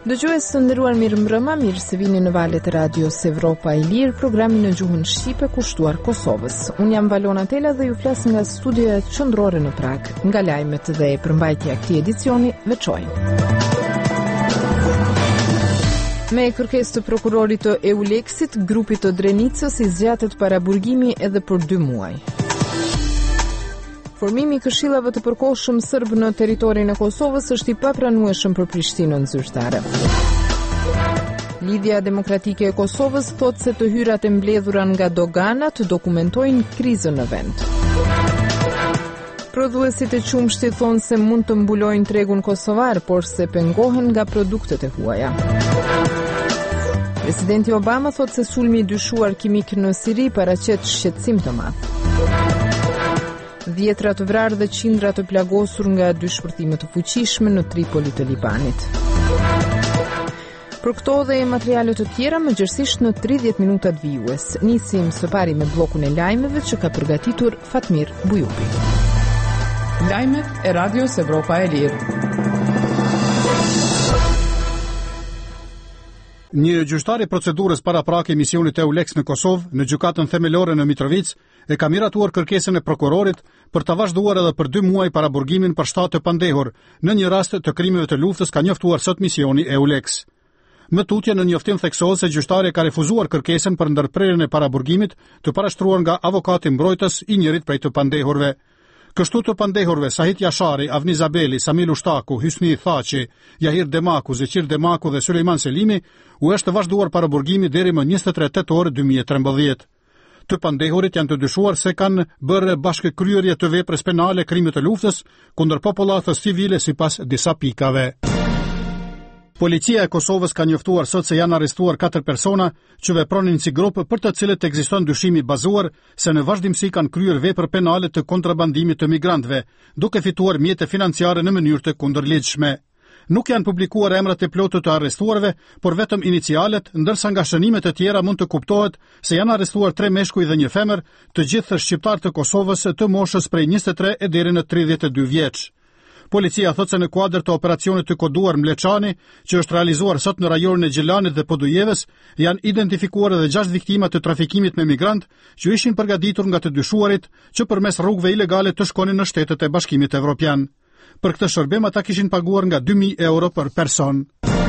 Dëgjues të nderuar, mirëmbrëma, mirë se vini në valët e radios Evropa e Lirë, programin në gjuhën shqipe kushtuar Kosovës. Unë jam Valona Tela dhe ju flas nga studioja qendrore në Prag. Nga lajmet dhe përmbajtja e këtij edicioni veçojnë. Me kërkesë të prokurorit të EULEX-it, grupi të Drenicës i zgjatet paraburgimi edhe për 2 muaj. Formimi i këshillave të përkohshëm serb në territorin e Kosovës është i papranueshëm për Prishtinën zyrtare. Lidhja Demokratike e Kosovës thotë se të hyrat e mbledhura nga doganat dokumentojnë krizën në vend. Prodhuesit e qumshtit thonë se mund të mbulojnë tregun kosovar, por se pengohen nga produktet e huaja. Presidenti Obama thotë se sulmi i dyshuar kimik në Siri paraqet shqetësim të madh. 10 të vrarë dhe qindra të plagosur nga 2 shpërthime të fuqishme në Tripoli të Libanit. Për këto dhe materiale të tjera, mëngjesisht në 30 minutat vijues. Nisim së pari me bllokun e lajmeve që ka përgatitur Fatmir Bujupi. Lajmet e Radios Evropa e Lirë. Një gjyqtar i procedurës paraprak e misionit EULEX në Kosovë, në gjykatën themelore në Mitrovic, e ka miratuar kërkesën e prokurorit për të vazhduar edhe për 2 muaj paraburgimin për shtatë të pandehur, në një rast të krimeve të luftës ka njoftuar sot misioni EULEX. Më tutje në njoftim theksohet se gjyqtari ka refuzuar kërkesën për ndërprerjen e paraburgimit të parashtruar nga avokati mbrojtës i njërit prej të pandehurve. Kështu të pandehurve Sahit Jashari, Avni Zabeli, Samil Ushtaku, Hysni Thaçi, Jahir Demaku, Zeqir Demaku dhe Sulejman Selimi u është vazhduar paraburgimi deri më 23 tetor 2013. Të pandehurit janë të dyshuar se kanë bërë bashkëkryerje të veprës penale krime të luftës kundër popullatës civile sipas disa pikave. Policia e Kosovës ka njoftuar sot se janë arrestuar 4 persona që vepronin si grup për të cilët ekziston dyshimi bazuar se në vazhdimsi kanë kryer vepër penale të kontrabandimit të migrantëve, duke fituar mjete financiare në mënyrë të kundërligjshme. Nuk janë publikuar emrat e plotë të arrestuarve, por vetëm inicialet, ndërsa nga shënimet e tjera mund të kuptohet se janë arrestuar 3 meshkuj dhe 1 femër, të gjithë shqiptar të Kosovës të moshës prej 23 e deri në 32 vjeç. Policia thotë se në kuadër të operacionit të koduar Mleçani, që është realizuar sot në rajonin e Gjelanit dhe Podujevës, janë identifikuar edhe 6 viktima të trafikimit me migrant që ishin përgatitur nga të dyshuarit që përmes rrugëve ilegale të shkonin në Shtetet e Bashkimit Evropian. Për këtë shërbim ata kishin paguar nga 2000 euro për person.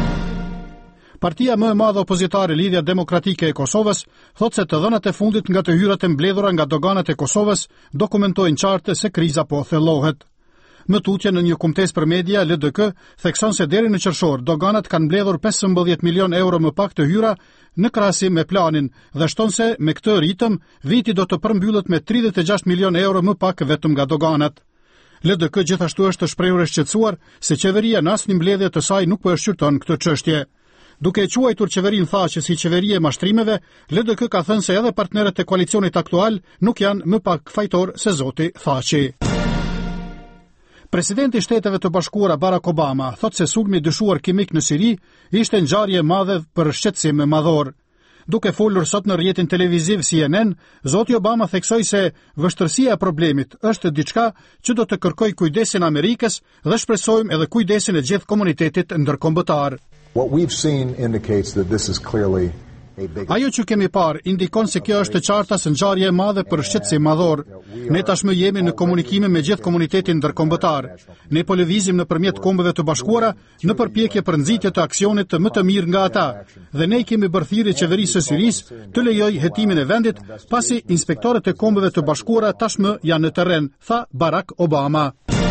Partia më e madhe opozitare Lidhja Demokratike e Kosovës thotë se të dhënat e fundit nga të hyrat e mbledhura nga doganat e Kosovës dokumentojnë qartë se kriza po thellohet. Më tutje në një kumtes për media, LDK thekson se deri në qershor doganat kanë mbledhur 15 milion euro më pak të hyra në krahasim me planin dhe shton se me këtë ritëm viti do të përmbyllet me 36 milion euro më pak vetëm nga doganat. LDK gjithashtu është shprehur e shqetësuar se qeveria në asnjë mbledhje të saj nuk po e shqyrton këtë çështje. Duke e quajtur qeverinë Thaçi si qeveri e mashtrimeve, LDK ka thënë se edhe partnerët e koalicionit aktual nuk janë më pak fajtor se zoti Thaçi. Presidenti i Shteteve të Bashkuara Barack Obama thotë se sulmi dyshuar kimik në Siri ishte ngjarje e madhe për shqetësim madhor. Duke folur sot në rrjetin televiziv CNN, zoti Obama theksoi se vështirësia e problemit është diçka që do të kërkojë kujdesin e Amerikës dhe shpresojmë edhe kujdesin e gjithë komunitetit ndërkombëtar. What we've seen indicates that this is clearly Ajo që kemi parë indikon se kjo është e qarta se ngjarje e madhe për shqetësim madhor. Ne tashmë jemi në komunikime me gjithë komunitetin ndërkombëtar. Ne po lëvizim nëpërmjet Kombeve të Bashkuara në përpjekje për nxitje të aksionit më të mirë nga ata, dhe ne kemi bërthirrje qeverisë së Sirisë të lejojë hetimin e vendit, pasi inspektorët e Kombeve të Bashkuara tashmë janë në terren, tha Barack Obama.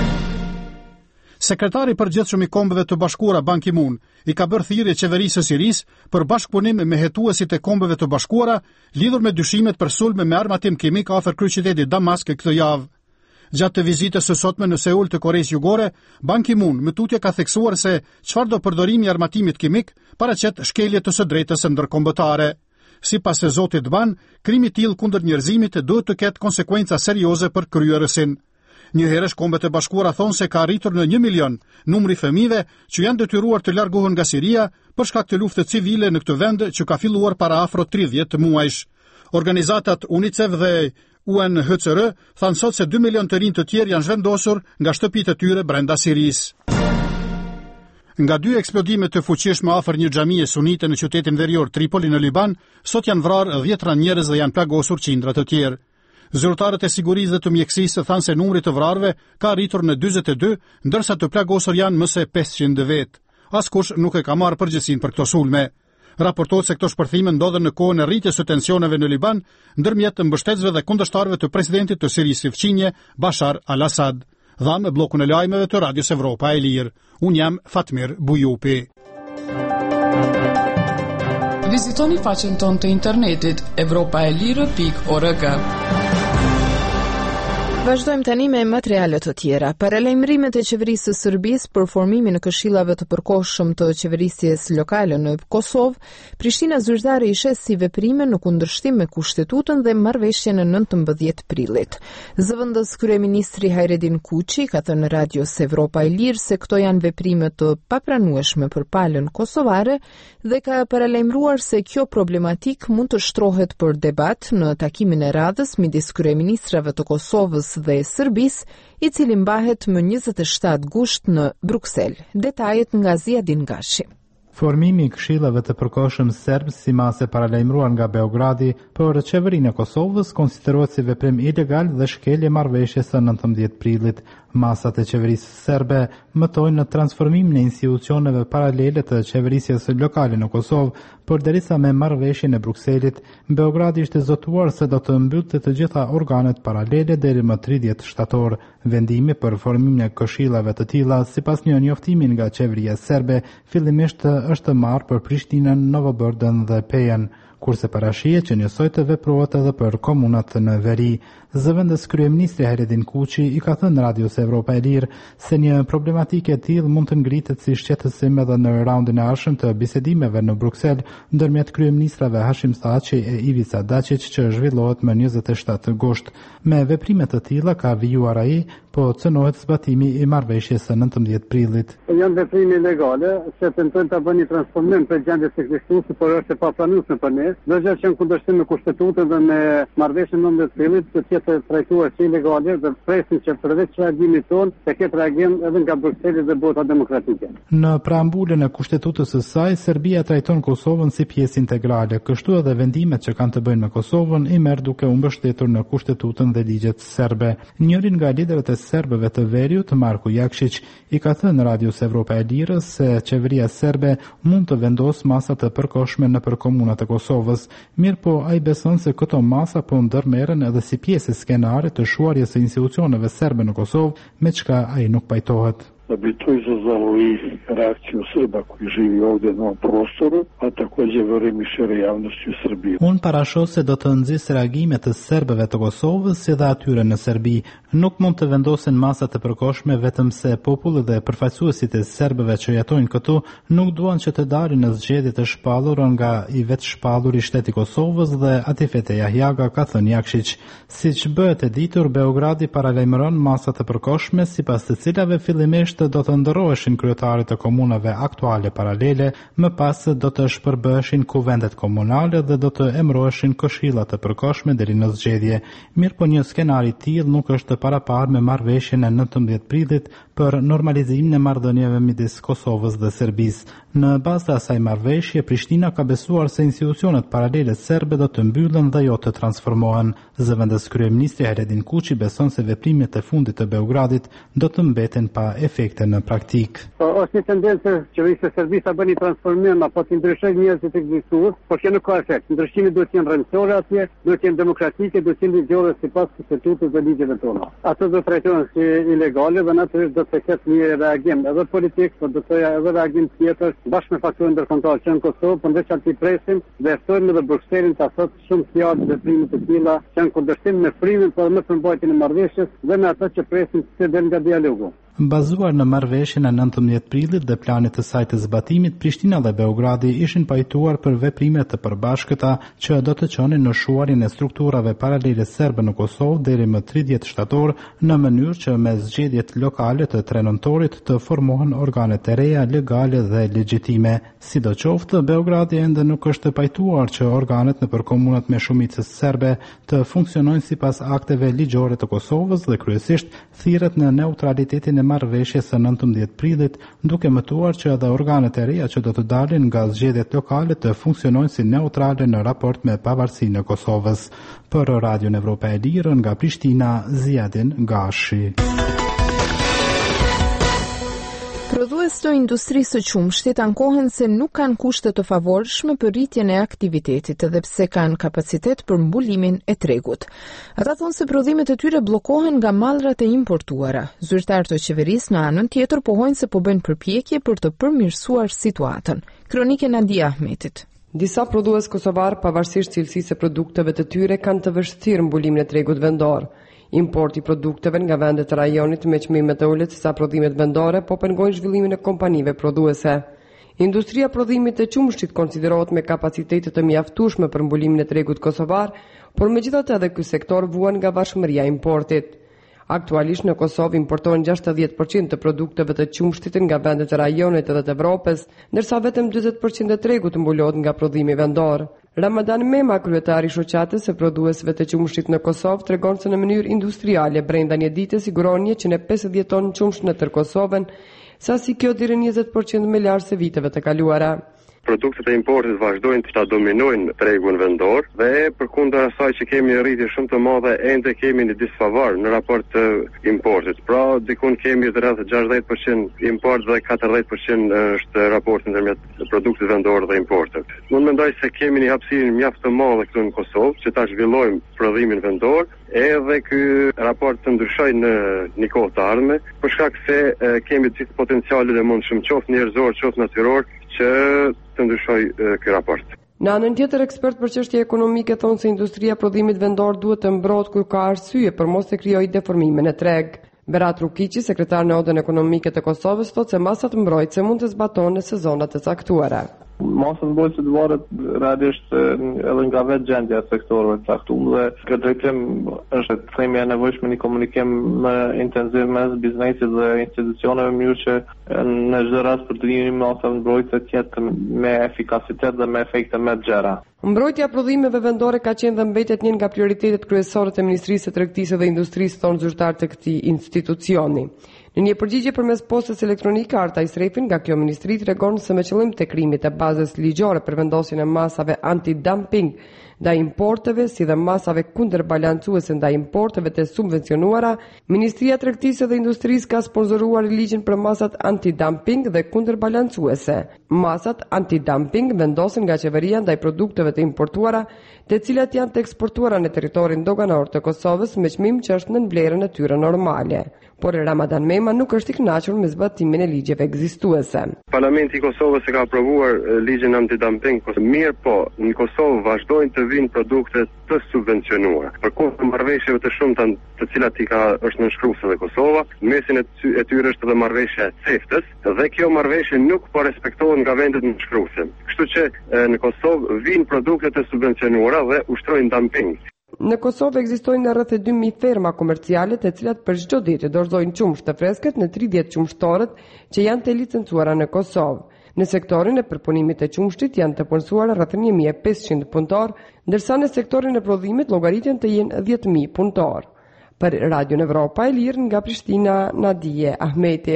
Sekretari i përgjithshëm i Kombeve të Bashkuara Ban Ki-moon i ka bërë thirrje qeverisë së Sirisë për bashkëpunim me hetuesit e Kombeve të Bashkuara lidhur me dyshimet për sulme me armatim kimik afër kryeqytetit Damask këtë javë. Gjatë të vizitës së sotme në Seul të Koreas Jugore, Ban Ki-moon më tutje ka theksuar se çfarëdo përdorimi i armatimit kimik paraqet shkelje të së drejtës së ndërkombëtare. Sipas zotit Ban, krimi i tillë kundër njerëzimit duhet të ketë konsekwenca serioze për kryerësin. Njëherësh Kombet e Bashkuara thonë se ka arritur në 1 milion numri fëmijëve që janë detyruar të largohen nga Siria për shkak të luftës civile në këtë vend që ka filluar para afro 30 muajsh. Organizatat UNICEF dhe UNHCR thanë sot se 2 milion të rinj të tjerë janë zhvendosur nga shtëpitë e tyre brenda Sirisë. Nga 2 eksplodime të fuqishme afër një xhamie sunite në qytetin verior Tripoli në Liban, sot janë vrarë 10 njerëz dhe janë plagosur qindra të tjerë. Zyrtarët e sigurisë dhe të mjekësisë thanë se numri të vrarëve ka arritur në 42, ndërsa të plagosur janë më se 500 vetë. Askush nuk e ka marrë përgjegjësinë për këto sulme. Raportohet se këto shpërthime ndodhen në kohën e rritjes së tensioneve në Liban ndërmjet mbështetësve dhe kundërshtarëve të presidentit të Sirisë fqinje Bashar al-Assad. Dha me bllokun e lajmeve të Radios Evropa e Lirë. Unë jam Fatmir Bujupi. Vizitoni faqen tonë të internetit evropaelire.org. Vazhdojmë tani me materialet të tjera. Paralajmërimet e qeverisë së Serbisë për formimin e këshillave të përkohshëm të qeverisjes lokale në Kosovë, Prishtina zyrtare i shes si veprime në kundërshtim me Kushtetutën dhe marrëveshjen e 19 prillit. Zëvendës kryeministri Hajredin Kuçi ka thënë Radios Evropa e Lirë se këto janë veprime të papranueshme për palën kosovare dhe ka paralajmëruar se kjo problematik mund të shtrohet për debat në takimin e radhës midis kryeministrave të Kosovës dhe Serbisë, i cili mbahet më 27 gusht në Bruksel. Detajet nga Ziadin Gashi. Formimi i këshillave të përkohshëm serb si masë paralajmëruar nga Beogradi për qeverinë e Kosovës konsiderohet si veprim ilegal dhe shkelje marrëveshjes së 19 prillit. Masat e qeverisë serbe mëtojnë në transformimin e institucioneve paralele të qeverisjes lokale në Kosovë, përderisa me marrëveshjen e Brukselit, Beogradi ishte zotuar se do të mbyllte të gjitha organet paralele deri më 30 shtator. Vendimi për formimin e këshillave të tilla, sipas një njoftimi nga qeveria serbe, fillimisht është marrë për Prishtinën, Novobërdën dhe Pejen, kurse parashihet që njësoj të veprohet edhe për komunat në veri. Zëvendës kryeministri Hajredin Kuçi i ka thënë Radios Evropa e Lirë se një problematikë e tillë mund të ngritet si shqetësim edhe në raundin e ardhshëm të bisedimeve në Bruksel ndërmjet kryeministrave Hashim Thaçi e Ivica Dačić që zhvillohet më 27 gusht. Me veprime të tilla ka vijuar ai, po cënohet zbatimi i marrëveshjes së 19 prillit. Janë veprime ilegale, se tentojnë ta bëni transformim për gjendjes së ekzekutivit, por është e papranueshme për ne. Do gjë që në kundërshtim me Kushtetutën dhe me marrëveshjen 19 prillit, të jetë trajtuar si ilegale dhe presin që përveç reagimit ton të ketë reagim edhe nga Brukseli dhe bota demokratike. Në preambulën e Kushtetutës së saj, Serbia trajton Kosovën si pjesë integrale, kështu edhe vendimet që kanë të bëjnë me Kosovën i merr duke u mbështetur në Kushtetutën dhe ligjet serbe. Njërin nga liderët e serbëve të veriut, Marko Jakšić, i ka thënë Radios Evropa e Lirë se qeveria serbe mund të vendosë masa të përkohshme nëpër komunat e Kosovës. Mirë po, ai beson se këto masa po ndërmerren edhe si pjesë e skenarit të shuarjes së institucioneve serbe në Kosovë, me çka ai nuk pajtohet. Da bi to izazvalo i reakciju Srba koji živi ovdje na ovom prostoru, a takođe verujem i šire javnosti u Srbiji. Unë parashoj se do të nxjisë reagime të serbëve të Kosovës si dhe atyre në Serbi. Nuk mund të vendosen masa të përkohshme vetëm se populli dhe përfaqësuesit e serbëve që jetojnë këtu nuk duan që të dalin në zgjedhje të shpallur nga i vetë shpallur i shteti Kosovës dhe Atifete Jahjaga, ka thënë Jakšić. Siç bëhet e ditur, Beogradi paralajmëron masa të përkohshme sipas të cilave fillimisht do të ndërroheshin kryetarit të komunave aktuale paralele, më pas do të shpërbëheshin kuvendet komunale dhe do të emëroheshin këshilla të përkohshme deri në zgjedhje. Mirë po një skenar i tillë nuk është paraparë me marrëveshjen e 19 prillit për normalizimin e marrëdhënieve midis Kosovës dhe Serbisë. Në bazë të asaj marrëveshje, Prishtina ka besuar se institucionet paralele serbe do të mbyllen dhe jo të transformohen. Zëvendës kryeministri Hajredin Kuçi beson se veprimet e fundit të Beogradit do të mbeten pa efekte në praktik. Është një tendencë qeverisë së Serbisë ta bëni transformim apo të ndryshojë njerëzit ekzistues, por që nuk ka efekt. Ndryshimi duhet të jenë rrënjësore atje, duhet të jenë demokratike, duhet të jenë ligjore sipas Kushtetutës dhe ligjeve tona. Ato do të trajtohen si ilegale dhe natyrisht do të ketë një reagim edhe politik, por do të thoya edhe reagim tjetër bashkë me faktorën ndërkombëtar që në Kosovë, por ndërsa ti presim dhe ftojmë edhe Brukselin ta thotë shumë fjalë veprime të tilla që në kundërshtim me frimin por me përmbajtjen e marrëveshjes dhe me ato që presim të del nga dialogu. Bazuar në marrëveshjen e 19 prillit dhe planit të saj të zbatimit, Prishtina dhe Beogradi ishin pajtuar për veprime të përbashkëta që do të çonin në shuarjen e strukturave paralele serbe në Kosovë deri më 30 shtator, në mënyrë që me zgjedhjet lokale të 3 nëntorit të formohen organe të reja, legale dhe legjitime. Sidoqoftë, Beogradi ende nuk është pajtuar që organet nëpër komunat me shumicë serbe të funksionojnë sipas akteve ligjore të Kosovës dhe kryesisht thirret në neutralitetin e e marrëveshjes së 19 prillit, duke mëtuar që edhe organet e reja që do të dalin nga zgjedhjet lokale të funksionojnë si neutrale në raport me pavarësinë e Kosovës. Për Radion Evropa e Lirë nga Prishtina, Ziadin Gashi. Prodhues të industrisë së qumshtit ankohen se nuk kanë kushte të favorshme për rritjen e aktivitetit edhe pse kanë kapacitet për mbulimin e tregut. Ata thonë se prodhimet e tyre bllokohen nga mallrat e importuara. Zyrtarët e qeverisë në anën tjetër pohojnë se po bëjnë përpjekje për të përmirësuar situatën. Kronike Nadia Ahmetit. Disa prodhues kosovar, pavarësisht cilësisë së produkteve të tyre, kanë të vështirë mbulimin e tregut vendor. Importi produkteve nga vendet e rajonit me çmime të ulët sa prodhimet vendore po pengojnë zhvillimin e kompanive prodhuese. Industria prodhimit të qumshtit konsiderohet me kapacitete të mjaftueshme për mbulimin e tregut kosovar, por megjithatë edhe ky sektor vuan nga varfëria e importit. Aktualisht në Kosovë importohen 60% të produkteve të qumshtit nga vendet e rajonit edhe të Evropës, ndërsa vetëm 40% e tregut mbulohet nga prodhimi vendor. Ramadan Mema, kryetari i shoqatës së prodhuesve të qumshtit në Kosovë, tregon se në mënyrë industriale brenda një dite siguron 150 tonë qumsht në tërë Kosovën, sasi kjo deri 20% më lart se viteve të kaluara. Produktet e importit vazhdojnë të dominojnë tregun vendor dhe përkundër asaj që kemi rritje shumë të madhe, ende kemi një disfavorë në raport të importit. Pra, dikun kemi rreth 60% import dhe 40% është raporti ndërmjet produktit vendor dhe importit. Unë mendoj se kemi një hapësirë mjaft të madhe këtu në Kosovë që ta zhvillojmë prodhimin vendor, edhe ky raport të ndryshojë në një kohë të ardhme, për shkak se kemi të gjithë potencialet e mundshëm, qoftë njerëzor, qoftë natyror, që të ndryshoj ky raport. Në anën tjetër, ekspert për çështje ekonomike thonë se industria prodhimit vendor duhet të mbrohet kur ka arsye për mos të krijojë deformime në treg. Berat Rukiqi, sekretar në Odën Ekonomike të Kosovës, thotë se masat mbrojtëse mund të zbatohen në sezonat të caktuara. Masat mbrojtëse varet realisht edhe nga vetë gjendja e sektorëve të caktuar dhe këtë drejtim është themi e nevojshme një komunikim më intensiv mes biznesit dhe institucioneve, mënyrë që në çdo rast përdorimi i masave mbrojtëse të jetë me efikasitet dhe me efekte më të gjera. Mbrojtja prodhimeve vendore ka qenë dhe mbetet një nga prioritetet kryesore të Ministrisë së Tregtisë dhe Industrisë, thonë zyrtar të këtij institucioni. Në një përgjigje përmes postës elektronike, Arta Isrefin nga kjo ministri tregon se me qëllim të krijimit të bazës ligjore për vendosjen e masave anti-dumping ndaj importeve, si dhe masave kundërbalancuese ndaj importeve të subvencionuara, Ministria e Tregtisë dhe Industrisë ka sponsoruar ligjin për masat anti-dumping dhe kundërbalancuese. Masat anti-dumping vendosen nga qeveria ndaj produkteve të importuara, të cilat janë të eksportuara në territorin doganor të Kosovës me çmim që është nën vlerën e tyre normale. Por Ramadan Mema nuk është i kënaqur me zbatimin e ligjeve ekzistuese. Parlamenti i Kosovës e ka aprovuar ligjin antidumping, mirë po, në Kosovë vazhdojnë të vinë produkte të subvencionuara. Përkundër marrëveshjeve të shumta të cilat i ka është nënshkruar dhe Kosova, mesin e tyre është edhe marrëveshja e CEFTA-s dhe kjo marrëveshje nuk po respektohet nga vendet nënshkruese. Kështu që në Kosovë vinë produkte të subvencionuara dhe ushtrojnë dumping. Në Kosovë ekzistojnë rreth 2000 ferma komerciale të cilat për çdo ditë dorëzojnë qumësht të freskët në 30 qumështorët që janë të licencuara në Kosovë. Në sektorin e përpunimit të qumshtit janë të punësuar rreth 1500 punëtor, ndërsa në sektorin e prodhimit llogaritën të jenë 10000 punëtor. Për Radion Evropa e Lirë nga Prishtina, Nadije Ahmeti.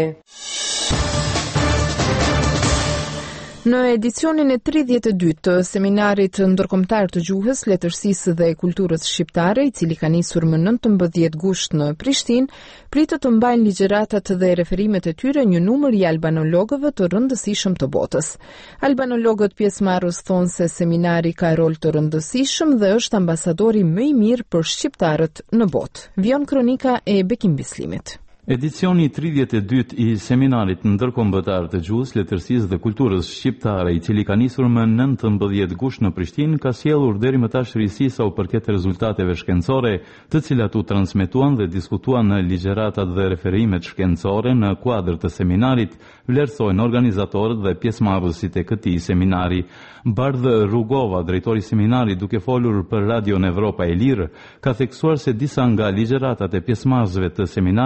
Në edicionin e 32 të seminarit ndërkombëtar të gjuhës, letërsisë dhe kulturës shqiptare, i cili ka nisur më 19 gusht në Prishtinë, pritet të mbajnë ligjëratat dhe referimet e tyre një numër i albanologëve të rëndësishëm të botës. Albanologët pjesëmarrës thonë se seminari ka rol të rëndësishëm dhe është ambasadori më i mirë për shqiptarët në botë. Vjon kronika e Bekim Bislimit. Edicioni 32 i seminarit ndërkombëtar të gjuhës, letërsisë dhe kulturës shqiptare, i cili ka nisur më 19 gusht në Prishtinë, ka sjellur deri më tash risi sa u përket rezultateve shkencore, të cilat u transmetuan dhe diskutuan në ligjëratat dhe referimet shkencore në kuadër të seminarit, vlerësojnë organizatorët dhe pjesëmarrësit e këtij seminari. Bardh Rugova, drejtori i seminarit, duke folur për Radion Evropa e Lirë, ka theksuar se disa nga ligjëratat e pjesëmarrësve të seminarit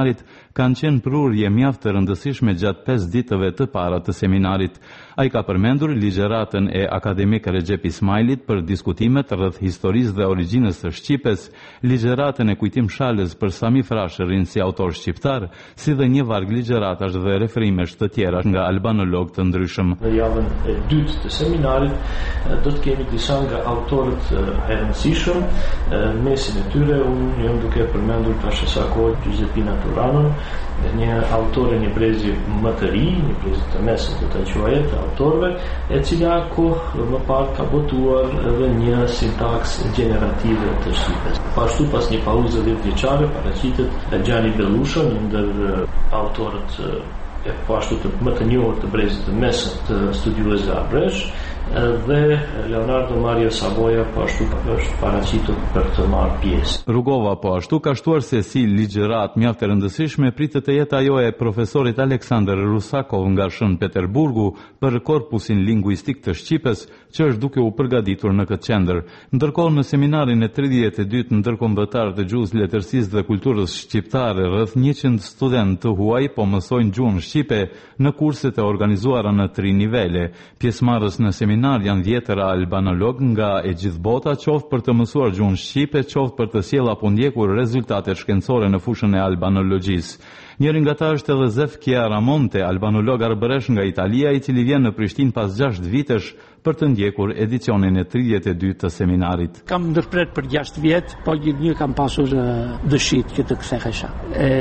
kanë qenë prurje mjaft të rëndësishme gjatë 5 ditëve të para të seminarit. Ai ka përmendur ligjeratën e akademik Recep Ismailit për diskutimet rreth historisë dhe origjinës së Shqipës, ligjeratën e Kujtim Shalës për Sami Frashërin si autor shqiptar, si dhe një varg ligjeratash dhe referimesh të tjera nga albanolog të ndryshëm. Në javën e dytë të seminarit do të kemi disa nga autorët e rëndësishëm, mesin e tyre unë jam duke përmendur pas sa kohë Giuseppina Turanon, një autore një brezi më të ri, një brezi të mesët të të quajet të autorëve, e cila kohë më parë ka botuar edhe një sintaks generative të Shqipës. Pashtu pas një pauzë 10 vjeçare paraqitet Gjani Bellusha, një ndër autorët e pashtu më të njohur të brezit të mesët të studiuesve Abresh, dhe Leonardo Mario Savoia po ashtu është paraqitur për të marrë pjesë. Rugova po ashtu ka shtuar se si ligjërat mjaft e rëndësishme pritet të jetë ajo e profesorit Aleksandr Rusakov nga Shën Peterburgu për korpusin lingvistik të Shqipës, që është duke u përgatitur në këtë qendër. Ndërkohë në seminarin e 32 ndërkombëtar të gjuhës, letërsisë dhe kulturës shqiptare, rreth 100 studentë të huaj po mësojnë gjuhën shqipe në kurset e organizuara në 3 nivele. Pjesëmarrës në seminar janë 10 albanolog nga e gjithë bota, qoftë për të mësuar gjuhën shqipe, qoftë për të sjellë apo ndjekur rezultate shkencore në fushën e albanologjisë. Njëri nga ta është edhe Zef Chiaramonte, albanolog arbëresh nga Italia, i cili vjen në Prishtinë pas 6 vitesh për të ndjekur edicionin e 32 të seminarit. Kam ndërpret për 6 vjet, po një kam pasur dëshirë që të kthehesha.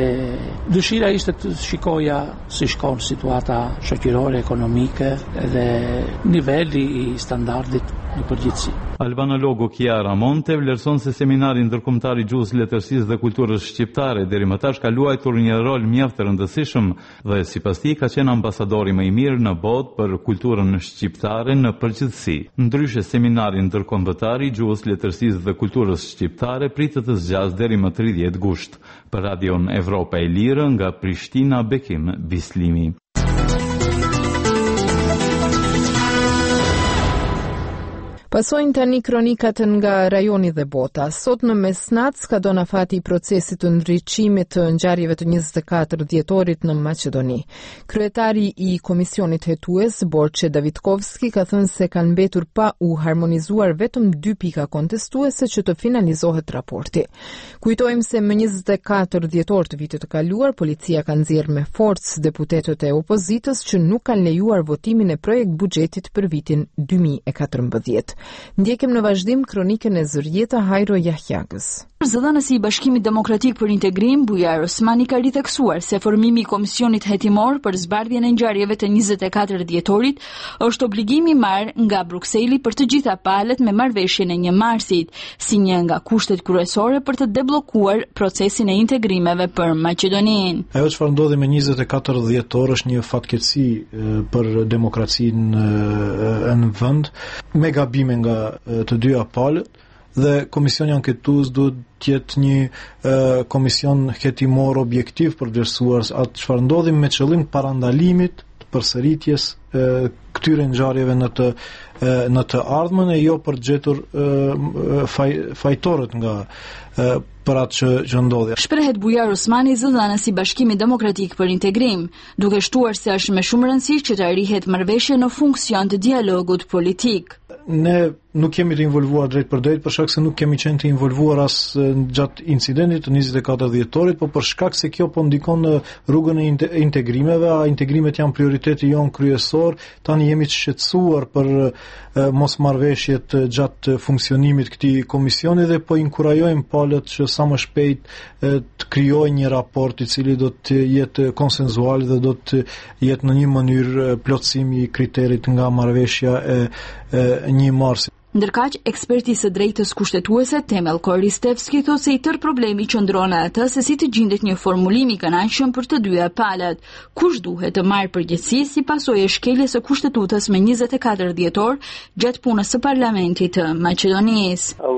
Dëshira ishte të shikoja si shkon situata shoqërore, ekonomike dhe niveli i standardit në përgjithësi. Albanologu Chiara Monte vlerëson se seminari ndërkombëtar i gjuhës, letërsisë dhe kulturës shqiptare deri më tash ka luajtur një rol mjaft të rëndësishëm dhe sipas tij ka qenë ambasadori më i mirë në botë për kulturën shqiptare në përgjithësi. Ndryshe, seminari ndërkombëtar i gjuhës, letërsisë dhe kulturës shqiptare pritet të zgjasë deri më 30 gusht. Për Radion Evropa e Lirë nga Prishtina, Bekim Bislimi. Pasojnë tani kronikat nga rajoni dhe bota. Sot në mesnatë ka do afati i procesit të ndriçimit të ngjarjeve të 24 dhjetorit në Maqedoni. Kryetari i Komisionit Hetues, Borçe Davitkovski, ka thënë se kanë mbetur pa u harmonizuar vetëm 2 pika kontestuese që të finalizohet raporti. Kujtojmë se më 24 dhjetor të vitit të kaluar, policia ka nxjerrë me forcë deputetët e opozitës që nuk kanë lejuar votimin e projekt buxhetit për vitin 2014. Ndjekim në vazhdim kronikën e Zërjeta Hajro Jahjagës. Zëdhënësi i Bashkimit Demokratik për Integrim, Bujar Osmani, ka riteksuar se formimi i Komisionit Hetimor për zbardhjen e ngjarjeve të 24 dhjetorit është obligimi marrë nga Brukseli për të gjitha palët me marrëveshjen e 1 marsit, si një nga kushtet kryesore për të debllokuar procesin e integrimeve për Maqedoninë. Ajo çfarë ndodhi me 24 dhjetor është një fatkeqësi për demokracinë në vend, me gabime nga të dyja palët. Dhe komisioni anketues duhet të jetë një komision hetimor objektiv për vlerësuar atë çfarë ndodhi me qëllim parandalimit të përsëritjes këtyre ngjarjeve në të ardhmen e jo për gjetur fajtorët nga për atë që ndodhi. Shprehet Bujar Osmani, zëdhënësi i Bashkimit Demokratik për Integrim, duke shtuar se është me shumë rëndësi që të arrihet marrëveshje në funksion të dialogut politik. Ne nuk kemi të involvuar drejt për drejt për shkak se nuk kemi qenë të involvuar as gjatë incidentit të 24 dhjetorit, por për shkak se kjo po ndikon në rrugën e integrimeve, a integrimet janë prioriteti jon kryesor. Tani jemi të shqetësuar për mosmarrveshjet gjatë funksionimit këtij komisioni dhe po inkurajojmë palët që sa më shpejt të krijojë një raport i cili do të jetë konsenzual dhe do të jetë në një mënyrë plotësimi i kriterit nga marrëveshja e 1 marsit. Ndërkaq, eksperti së drejtës kushtetuese Temel Koristevski thotë se i tërë problemi qëndron atë se si të gjendet një formulim i kënaqshëm për të dyja palët. Kush duhet të marrë përgjegjësi si pasojë e shkeljes së kushtetutës me 24 dhjetor gjatë punës së parlamentit të Maqedonisë. Although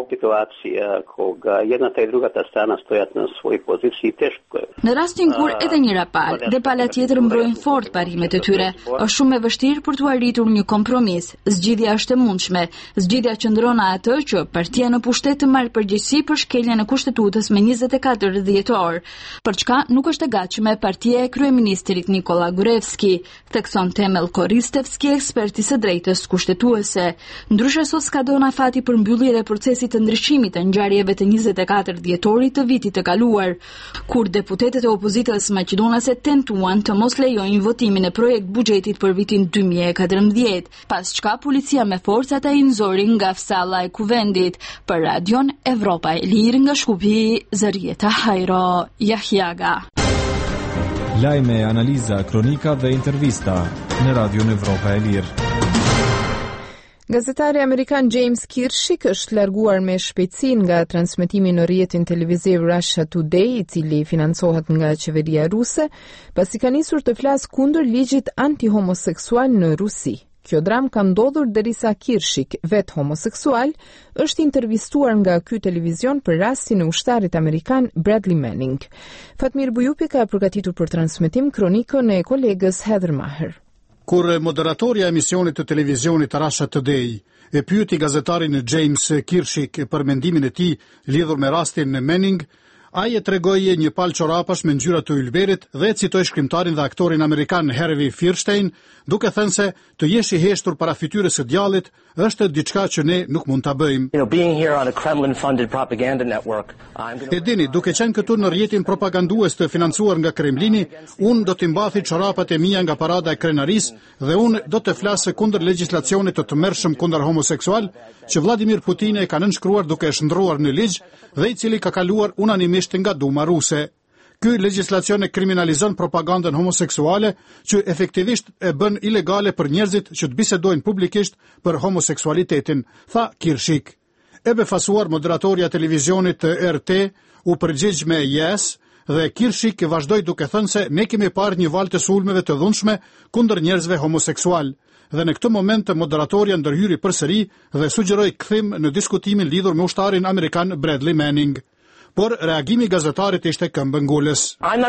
situacija koga jedna i drugата strana stojat na svojoj poziciji, teško je. Në rastin kur edhe njëra palë dhe pala tjetër mbrojnë fort parimet e tyre, është shumë e vështirë për të arritur një kompromis. Zgjidhja është e mundshme. Zgjidhja qëndron atë që partia në pushtet të marrë përgjegjësi për shkeljen e kushtetutës me 24 dhjetor, për çka nuk është e gatshme partia e kryeministrit Nikola Gurevski, thekson Temel Koristevski, eksperti së drejtës kushtetuese. Ndryshe sot s'ka dhënë afati për mbylljen e procesit të ndryshimit të ngjarjeve të 24 dhjetorit të vitit të kaluar, kur deputetët e opozitës maqedonase tentuan të mos lejojnë votimin e projekt buxhetit për vitin 2014, pas çka policia me forcat ai nxori nga fsalla e kuvendit. Për Radion Evropa e Lirë nga Shkupi, Zarieta Hajro Jahjaga. Lajme, analiza, kronika dhe intervista në Radion Evropa e Lirë. Gazetari amerikan James Kirshik është larguar me shpejtësi nga transmetimi në rrjetin televiziv Russia Today, i cili financohet nga qeveria ruse, pasi ka nisur të flasë kundër ligjit anti-homoseksual në Rusi. Kjo dram ka ndodhur derisa Kirshik, vetë homoseksual, është intervistuar nga ky televizion për rastin e ushtarit amerikan Bradley Manning. Fatmir Bujupi ka përgatitur për transmetim kronikën e kolegës Heather Maher. Kur moderatorja e emisionit të televizionit Russia Today e pyeti gazetarin James Kirshik për mendimin e tij lidhur me rastin e Manning, ai e tregoi një palë çorapash me ngjyra të ylberit dhe citoi shkrimtarin dhe aktorin amerikan Harvey Fierstein, duke thënë se të jesh i heshtur para fytyrës së djallit është diçka që ne nuk mund ta bëjmë. E dini, duke qenë këtu në rrjetin propagandues të financuar nga Kremlini, unë do t'i mbathi çorapat e mia nga parada e krenarisë dhe unë do të flas kundër legjislacionit të tmerrshëm kundër homoseksual që Vladimir Putin e ka nënshkruar duke e shndruar në ligj dhe i cili ka kaluar unanimisht nga Duma ruse. Ky legjislacion e kriminalizon propagandën homoseksuale që efektivisht e bën ilegale për njerëzit që të bisedojnë publikisht për homoseksualitetin, tha Kirshik. E befasuar moderatorja televizionit RT u përgjigj me yes dhe Kirshik vazhdoi duke thënë se ne kemi parë një valë të sulmeve të dhunshme kundër njerëzve homoseksual. Dhe në këtë moment moderatorja ndërhyri përsëri dhe sugjeroi kthim në diskutimin lidhur me ushtarin amerikan Bradley Manning. Por reagimi i gazetarit ishte këmbëngulës.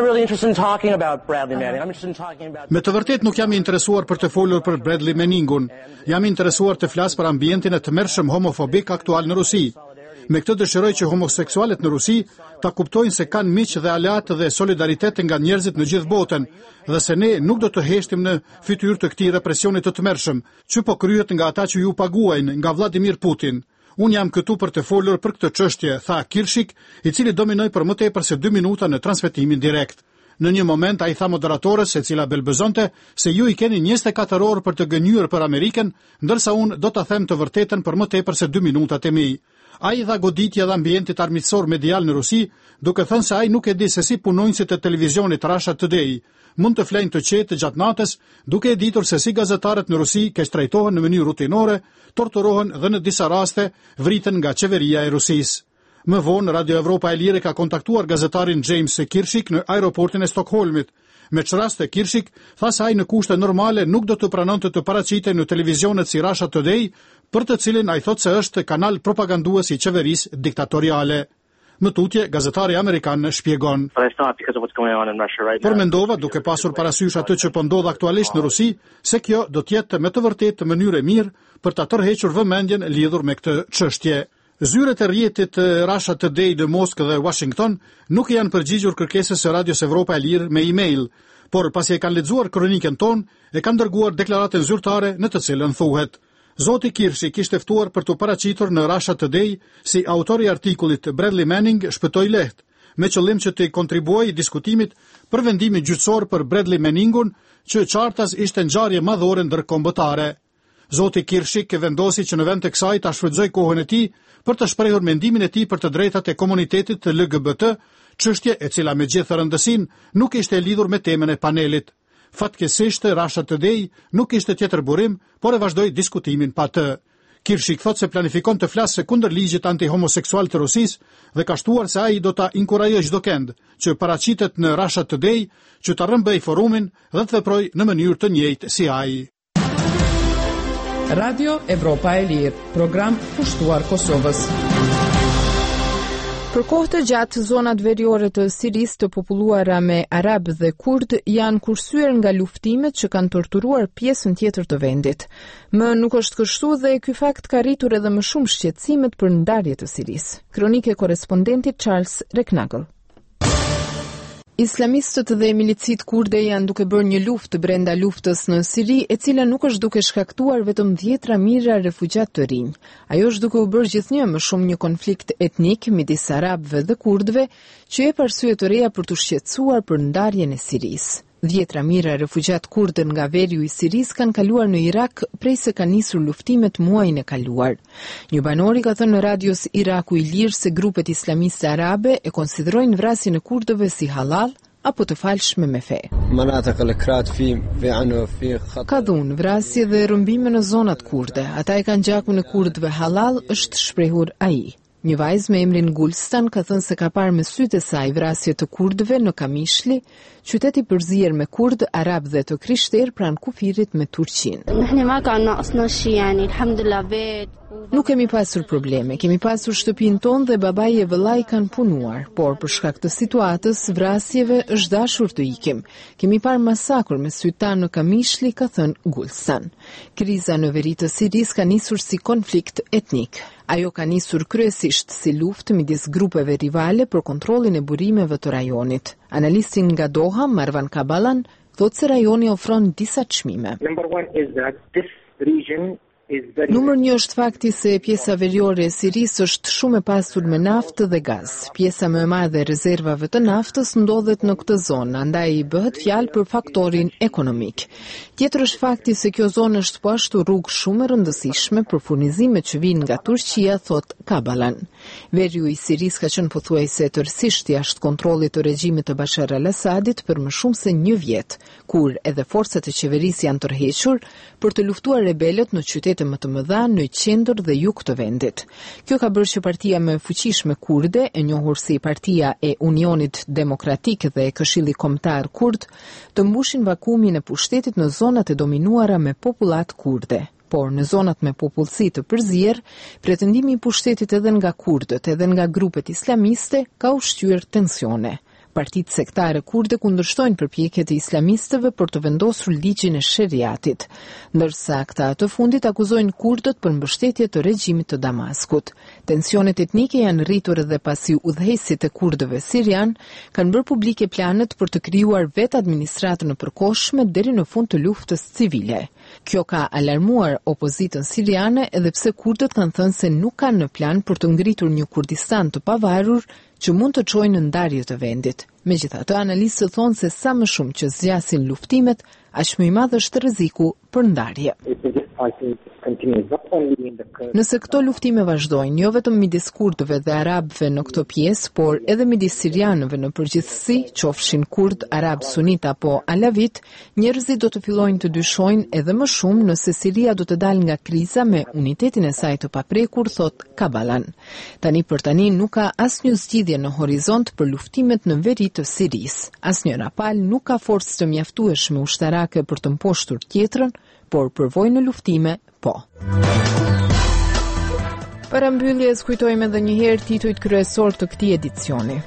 Me të vërtetë nuk jam i interesuar për të folur për Bradley Manningun. Jam i interesuar të flas për ambientin e tmerrshëm homofobik aktual në Rusi. Me këtë dëshiroj që homoseksualet në Rusi ta kuptojnë se kanë miq dhe aleatë dhe solidaritet nga njerëzit në gjithë botën, dhe se ne nuk do të heshtim në fytyrë të këtij represionit të tmerrshëm, që po kryhet nga ata që ju paguajnë, nga Vladimir Putin. Unë jam këtu për të folur për këtë çështje, tha Kirshik, i cili dominoi për më tepër se 2 minuta në transmetimin direkt. Në një moment ai tha moderatorës, e cila belbëzonte, se ju i keni 24 orë për të gënjur për Amerikën, ndërsa unë do ta them të vërtetën për më tepër se 2 minutat e mi. Ai dha goditje dhe ambientit armiqësor medial në Rusi, duke thënë se ai nuk e di se si punonjësit e televizionit Russia Today mund të flenë të qetë gjatë natës, duke e ditur se si gazetarët në Rusi keq trajtohen në mënyrë rutinore, torturohen dhe në disa raste vriten nga qeveria e Rusisë. Më vonë, Radio Evropa e Lirë ka kontaktuar gazetarin James Kirshik në aeroportin e Stockholmit. Me çraste Kirshik tha se ai në kushte normale nuk do të pranonte të paraqitej në televizionet si Russia Today, për të cilin ai thotë se është kanal propagandues i qeverisë diktatoriale. Më tutje, gazetari amerikan shpjegon. Por mendova, duke pasur parasysh atë që po ndodh aktualisht në Rusi, se kjo do të jetë me të vërtetë mënyrë e mirë për ta tërhequr vëmendjen lidhur me këtë çështje. Zyret e rrjetit Russia Today në Moskë dhe Washington nuk janë përgjigjur kërkesës së Radios Evropa e Lirë me email, por pasi e kanë lexuar kronikën tonë, e kanë dërguar deklaratën zyrtare në të cilën thuhet: Zoti Kirshik ishte ftuar për të paraqitur në Russia Today si autori i artikullit Bradley Manning shpëtoi lehtë, me qëllim që të kontribuojë diskutimit për vendimin gjyqësor për Bradley Manningun, që qartas ishte ngjarje madhore ndërkombëtare. Zoti Kirshik vendosi që në vend të kësaj ta shfrytëzoj kohën e tij për të shprehur mendimin e tij për të drejtat e komunitetit të LGBT, çështje e cila me gjithë rëndësinë nuk ishte e lidhur me temën e panelit. Fatkeqësisht Russia Today nuk ishte tjetër burim, por e vazhdoi diskutimin pa të. Kirshik thotë se planifikon të flasë kundër ligjit antihomoseksual të Rusisë dhe ka shtuar se ai do ta inkurajojë çdo kënd që paraqitet në Russia Today që ta rrëmbej forumin dhe të veprojë në mënyrë të njëjtë si ai. Radio Evropa e Lirë, program pushtuar Kosovës. Për kohë të gjatë, zonat veriore të Sirisë të populluara me arab dhe kurd janë kursyer nga luftimet që kanë torturuar pjesën tjetër të vendit. Më nuk është kështu dhe ky fakt ka rritur edhe më shumë shqetësimet për ndarje të Sirisë. Kronike e korrespondentit Charles Reknagel. Islamistët dhe milicit kurde janë duke bërë një luftë brenda luftës në Siri, e cila nuk është duke shkaktuar vetëm 10 mijëra refugjat të rinj. Ajo është duke u bërë gjithnjë më shumë një konflikt etnik midis arabëve dhe kurdëve, që jep arsye të reja për të shqetësuar për ndarjen e Sirisë. 10 mijëra refugjat kurdë nga veriu i Sirisë kanë kaluar në Irak prej se ka nisur luftimet muajin e kaluar. Një banor i ka thënë në radios Iraku i Lirë se grupet islamiste arabe e konsiderojnë vrasjen e kurdëve si halal apo të falshme me fe. Ka dhunë vrasje dhe rrëmbime në zonat kurde. Ata e kanë gjakun e kurdëve halal, është shprehur ai. Një vajzë me emrin Gulstan ka thënë se ka parë me sytë e saj vrasje të kurdëve në Kamishli, qyteti përzier me kurd, arab dhe të krishterë pranë kufirit me Turqinë. Nuk kemi pasur probleme, kemi pasur shtëpinë tonë dhe babai e vëllai kanë punuar, por për shkak të situatës, vrasjeve është dashur të ikim. Kemi parë masakur me sytë tanë në Kamishli, ka thënë Gulstan. Kriza në veri të Sirisë ka nisur si konflikt etnik. Ajo ka nisur kryesisht si luftë midis grupeve rivale për kontrollin e burimeve të rajonit. Analistin nga Doha, Marwan Kabalan, thotë se rajoni ofron disa çmime. Numër 1 është fakti se pjesa veriore e Sirisë është shumë e pasur me naftë dhe gaz. Pjesa më e madhe e rezervave të naftës ndodhet në këtë zonë, andaj bëhet fjalë për faktorin ekonomik. Tjetër është fakti se kjo zonë është po ashtu rrugë shumë e rëndësishme për furnizimet që vijnë nga Turqia, thot Kabalan. Veriu i Sirisë ka qenë pothuajse tërësisht jashtë kontrollit të regjimit të Bashar al-Assadit për më shumë se 1 vjet, kur edhe forcat e qeverisë janë tërhequr për të luftuar rebelët në qytete më të mëdha në qendër dhe jug të vendit. Kjo ka bërë që partia më e fuqishme kurde, e njohur si Partia e Unionit Demokratik dhe Këshilli Kombëtar Kurd, të mbushin vakumin e pushtetit në zonat e dominuara me popullat kurde. Por në zonat me popullsi të përzier, pretendimi i pushtetit edhe nga kurdët, edhe nga grupet islamiste ka ushqyer tensione. Partitë sektare kurde kundërshtojnë përpjekjet e islamistëve për të vendosur ligjin e sheriatit, ndërsa këta të fundit akuzojnë kurdët për mbështetje të regjimit të Damaskut. Tensionet etnike janë rritur edhe pasi udhëheqësit e kurdëve sirian kanë bërë publike planet për të krijuar vetë administratën e përkohshme deri në fund të luftës civile. Kjo ka alarmuar opozitën siriane edhe pse kurdët kanë thënë se nuk kanë në plan për të ngritur një Kurdistan të pavarur që mund të çojë në ndarje të vendit. Megjithatë, analistët thonë se sa më shumë që zgjasin luftimet, aq më i madh është rreziku për ndarje. Nëse këto luftime vazhdojnë, jo vetëm midis kurdëve dhe arabëve në këtë pjesë, por edhe midis sirianëve në përgjithësi, qofshin kurd, arab, sunit apo alavit, njerëzit do të fillojnë të dyshojnë edhe më shumë nëse Siria do të dalë nga kriza me unitetin e saj të paprekur, thot Kabalan. Tani për tani nuk ka asnjë zgjidhje në horizont për luftimet në veri të Sirisë. Asnjë rapal nuk ka forcë të mjaftueshme ushtarake për të mposhtur tjetrën, por përvojë në luftime, po. Para mbylljes kujtojmë edhe një herë titujt kryesor të këtij edicioni.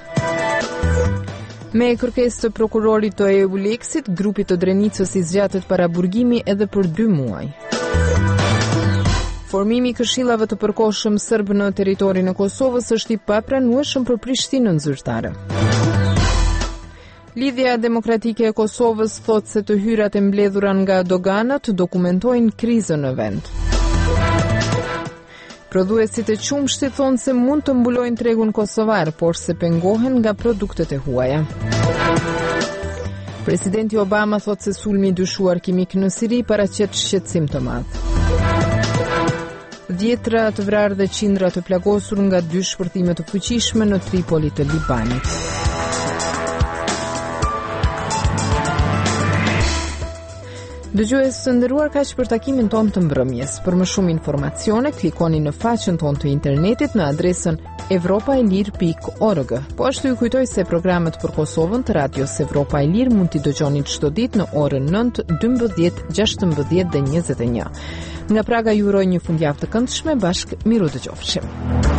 Me kërkesë të prokurorit të EULEX-it, grupi të Drenicës i zgjatet paraburgimi edhe për 2 muaj. Formimi i këshillave të përkohshëm serb në territorin e Kosovës është i papranueshëm për Prishtinën zyrtare. Lidhja Demokratike e Kosovës thot se të hyrat e mbledhura nga doganat dokumentojnë krizën në vend. Prodhuesit e qumshtit thonë se mund të mbulojnë tregun kosovar, por se pengohen nga produktet e huaja. Presidenti Obama thot se sulmi i dyshuar kimik në Siri paraqet shqetësim të madh. 10 të vrarë dhe qindra të plagosur nga 2 shpërthime të fuqishme në Tripoli të Libanit. Dëgjues të nderuar, kaq për takimin tonë të mbrëmjes. Për më shumë informacione, klikoni në faqen tonë të internetit në adresën evropaelir.org. Po ashtu ju kujtoj se programet për Kosovën të Radios Evropa e Lirë mund t'i dëgjoni çdo ditë në orën 9, 12, 16 dhe 21. Nga Praga ju uroj një fundjavë të këndshme, bashkë miru dëgjofshim.